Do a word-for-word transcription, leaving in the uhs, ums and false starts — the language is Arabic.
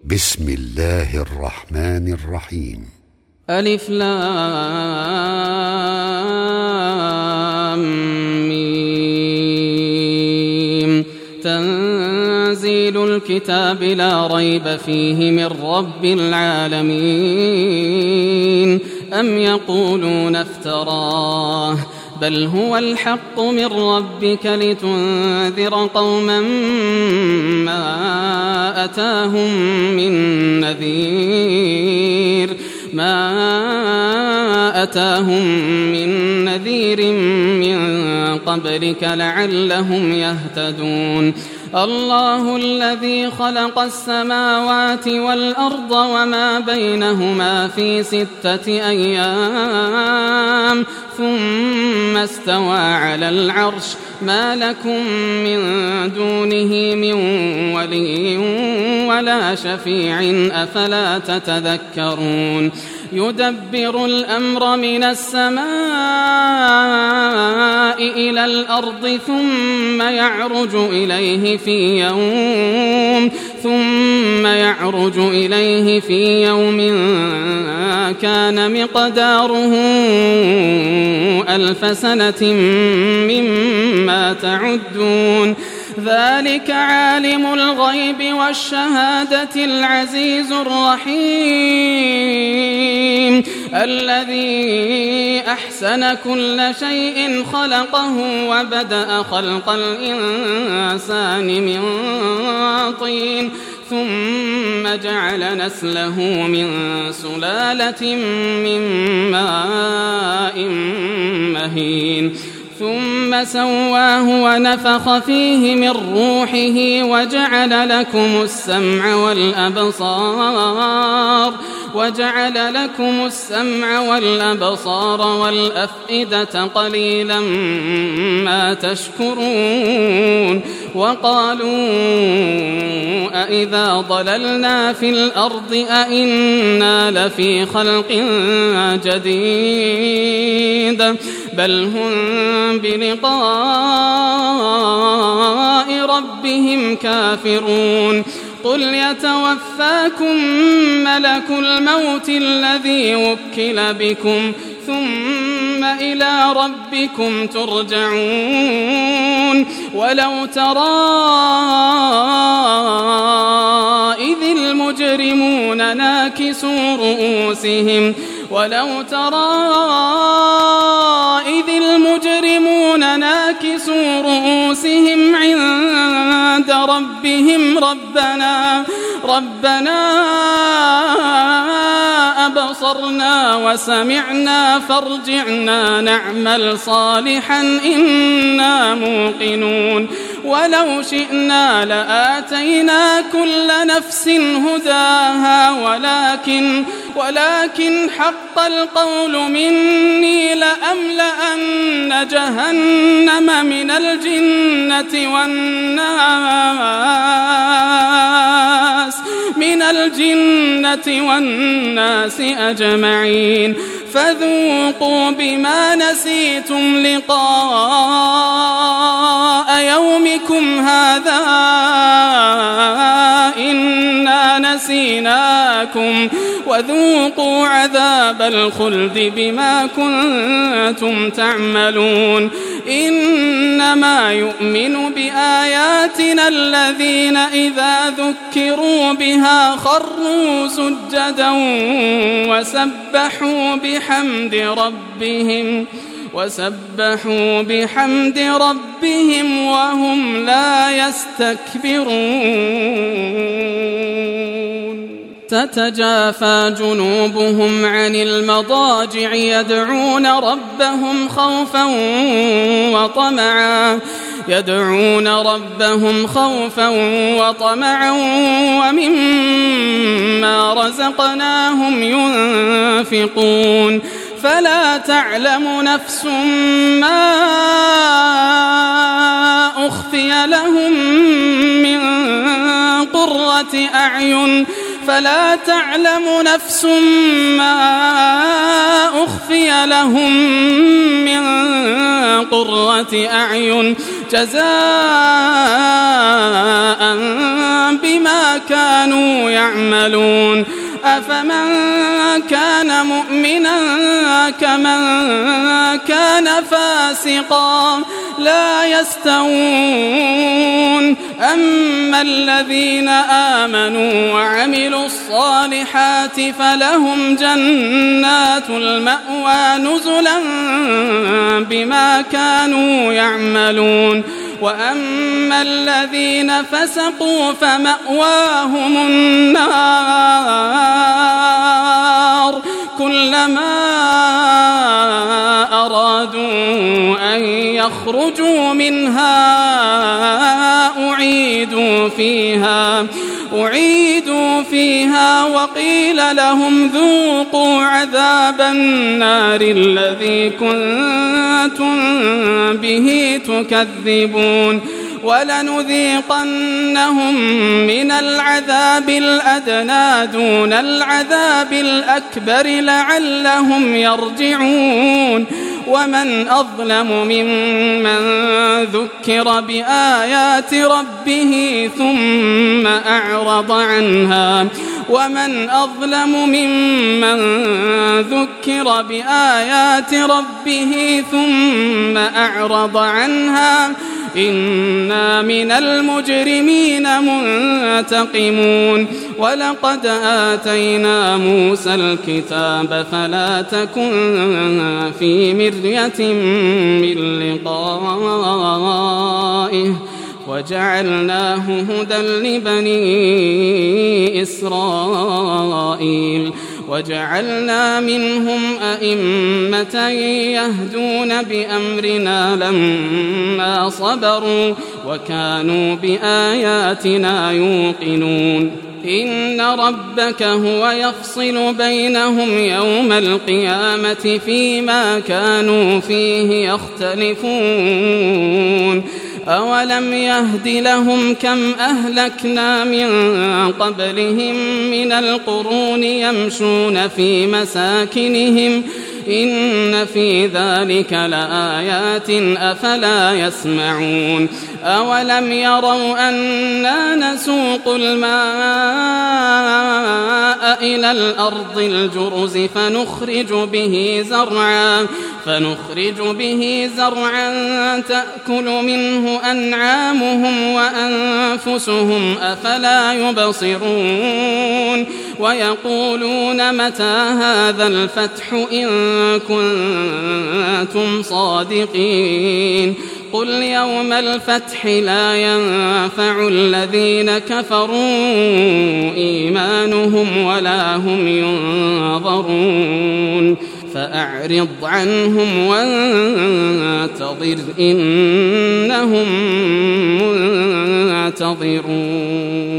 بسم الله الرحمن الرحيم. ألف لام ميم. تنزيل الكتاب لا ريب فيه من رب العالمين. أم يقولون افتراه بل هو الحق من ربك لتنذر قوما ما أتاهم من نذير ما أتاهم من نذير من قبلك لعلهم يهتدون. الله الذي خلق السماوات والأرض وما بينهما في ستة أيام ثم استوى على العرش ما لكم من دونه من ولي ولا شفيع أفلا تتذكرون. يدبر الأمر من السماء إلى الأرض ثم يعرج إليه في يوم ثم يعرج إليه في يوم كان مقداره ألف سنة مما تعدون. ذلك عالم الغيب والشهادة العزيز الرحيم الذي أحسن كل شيء خلقه وبدأ خلق الإنسان من طين ثم جعل نسله من سلالة من ماء مهين ثم سواه ونفخ فيه من روحه وجعل لكم السمع والأبصار وجعل لكم السمع والأبصار والأفئدة قليلا ما تشكرون. وقالوا أإذا ضللنا في الأرض أإنا لفي خلق جديد بل هم بلقاء ربهم كافرون. قل يتوفاكم ملك الموت الذي وكل بكم ثم إلى ربكم ترجعون. ولو ترى إذ المجرمون ناكسوا رؤوسهم ولو ترى إذ المجرمون ناكسوا رؤوسهم عند ربهم ربنا ربنا أبصرنا وسمعنا فارجعنا نعمل صالحا إنا موقنون. ولو شئنا لآتينا كل نفس هداها ولكن ولكن حق القول مني لأملأن جهنم من الجنة والناس من الجنة والناس أجمعين. فذوقوا بما نسيتم لقاء يومكم هذا إنا نسيناكم وذوقوا عذاب الخلد بما كنتم تعملون. إنما يؤمن بآياتنا الذين إذا ذكروا بها خروا سجدا وسبحوا بحمد ربهم وسبحوا بحمد ربهم وهم لا يستكبرون. تتجافى جنوبهم عن المضاجع يدعون ربهم خوفا وطمعا يدعون ربهم خوفا وطمعا ومما رزقناهم ينفقون. فلا تعلم نفس ما أخفي لهم من قرة أعين فلا تعلم نفس ما أخفي لهم من قرة أعين جزاء بما كانوا يعملون أفمن كان مؤمنا كمن كان فاسقا لا يستوون أما الذين آمنوا وعملوا الصالحات فلهم جنات المأوى نزلا بما كانوا يعملون وأما الذين فسقوا فمأواهم النار كلما أرادوا أن يخرجوا منها أعيدوا فيها أعيدوا فيها وقيل لهم ذوقوا عذاب النار الذي كنتم به تكذبون ولنذيقنهم من العذاب الأدنى دون العذاب الأكبر لعلهم يرجعون ومن أظلم ممن ذكر بآيات ربه ثم أعرض عنها ومن أظلم ممن ذكر بآيات ربه ثم أعرض عنها إنا من المجرمين منتقمون ولقد آتينا موسى الكتاب فلا تكن في مرية من لقائه وجعلناه هدى لبني إسرائيل وجعلنا منهم أئمة يهدون بأمرنا لما صبروا وكانوا بآياتنا يوقنون إن ربك هو يفصل بينهم يوم القيامة فيما كانوا فيه يختلفون أولم يهد لهم كم أهلكنا من قبلهم من القرون يمشون في مساكنهم إن في ذلك لآيات أفلا يسمعون أولم يروا أنا نسوق الماء إلى الأرض الجرز فنخرج به زرعا فنخرج به زرعا تأكل منه أنعامهم وأنفسهم أفلا يبصرون ويقولون متى هذا الفتح إن كنتم صادقين قل يوم الفتح لا ينفع الذين كفروا إيمانهم ولا هم ينظرون فأعرض عنهم وانتظر إنهم منتظرون